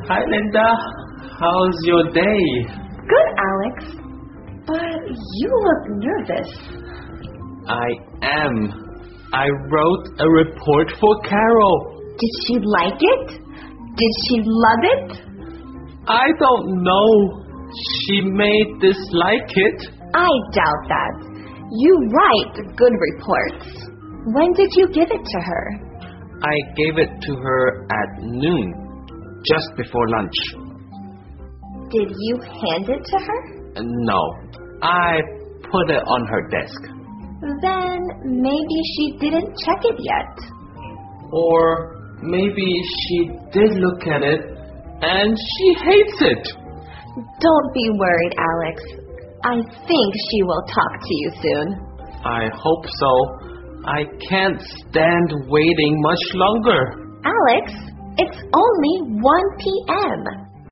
Hi, Linda. How's your day? Good, Alex. But you look nervous. I am. I wrote a report for Carol. Did she like it? Did she love it? I don't know. She may dislike it. I doubt that. You write good reports. When did you give it to her? I gave it to her at noon, just before lunch. Did you hand it to her? No, I put it on her desk. Then maybe she didn't check it yet. Or maybe she did look at it and she hates it. Don't be worried, Alex. I think she will talk to you soon. I hope so. I can't stand waiting much longer. Alex, it's only 1 p.m.